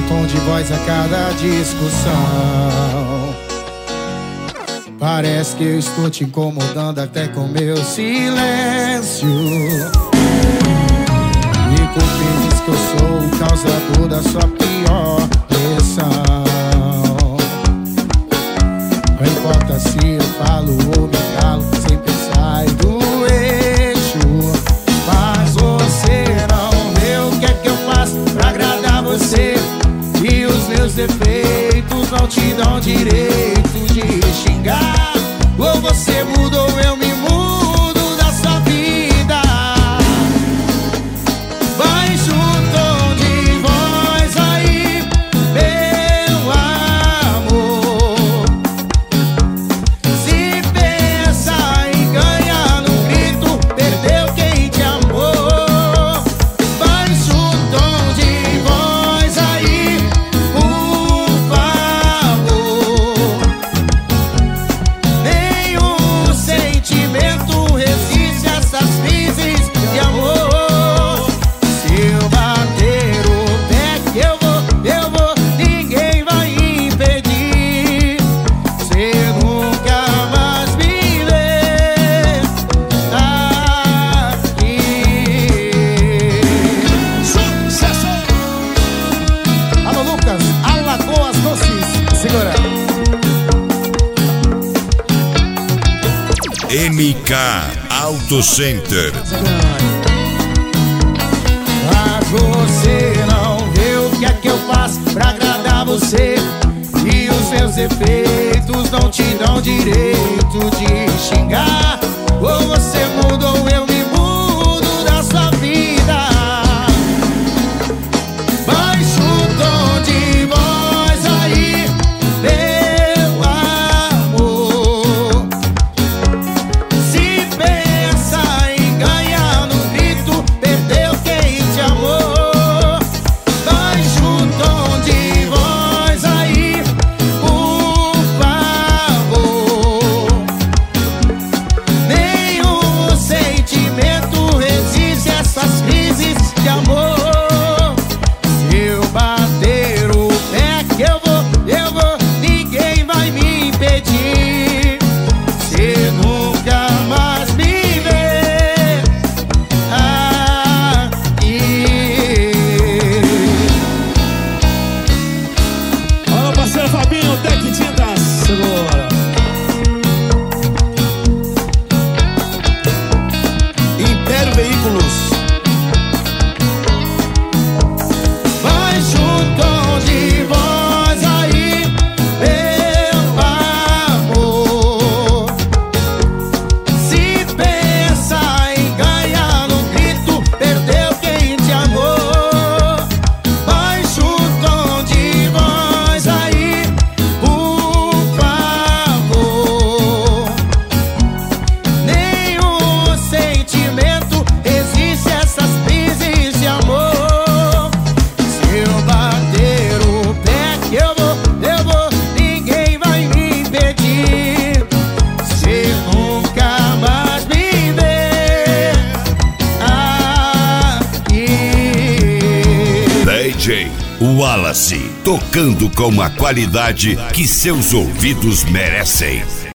tom de voz a cada discussão. Parece que eu estou te incomodando até com meu silêncio. E diz que eu sou o causador da sua pior pressão. Não importa se eu falo ou me calo, sempre sai do eixo. Mas você não vê o que é que eu faço pra agradar você. E os meus defeitos não te dão direito de xingar. Ou você muda ou eu me mudo da sua vida. Baixa o tom de voz aí, meu amor. Se pensa em ganhar no grito, perdeu quem te amou. Baixa o tom de voz aí, por favor. Nenhum sentimento resiste a essas crises de amor. Se eu bater o pé que eu vou, ninguém vai impedir. Você nunca mais me vê aqui. Sucesso! Alô, Lucas, Alagoas Doces. Segura. MK Auto Center. Mas você não vê o que é que eu faço pra agradar você. E os meus defeitos não te dão direito de xingar. Ou você muda ou eu me mudo da sua vida. Baixa o tom de voz aí, meu amor. Se pensa em ganhar no grito, perdeu quem te amou. Baixa o tom de voz aí, por favor. Nenhum sentimento resiste a essas crises de amor. Se eu bater o pé que eu vou, ninguém vai me impedir. Você nunca mais me vê aqui. Alô, parceiro Fabinho, Tec Tintas. Segura. Império Veículos. Baixa o tom de voz aí, meu amor. Se pensa em ganhar no grito, perdeu quem te amou. Baixa o tom de voz aí, por favor. Nenhum sentimento resiste a essas crises de amor. Se eu bater o pé que eu vou, ninguém vai me impedir. Você nunca mais me vê aqui. DJ Wallace, tocando com a qualidade que seus ouvidos merecem.